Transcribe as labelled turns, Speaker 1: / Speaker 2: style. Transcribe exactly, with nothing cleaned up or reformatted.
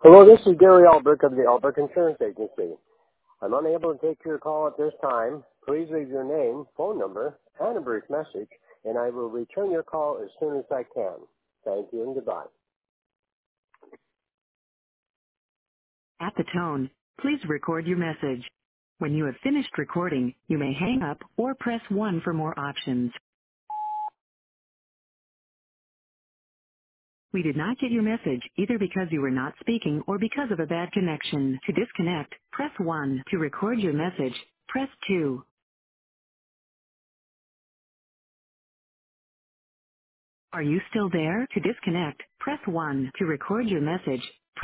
Speaker 1: Hello, this is Gary Albrecht of the Albrecht Insurance Agency. I'm unable to take your call at this time. Please leave your name, phone number, and a brief message, and I will return your call as soon as I can. Thank you and goodbye.
Speaker 2: At the tone, please record your message. When you have finished recording, you may hang up or press one for more options. We did not get your message either because you were not speaking or because of a bad connection. To disconnect, press one. To record your message, press two. Are you still there? To disconnect, press one. To record your message,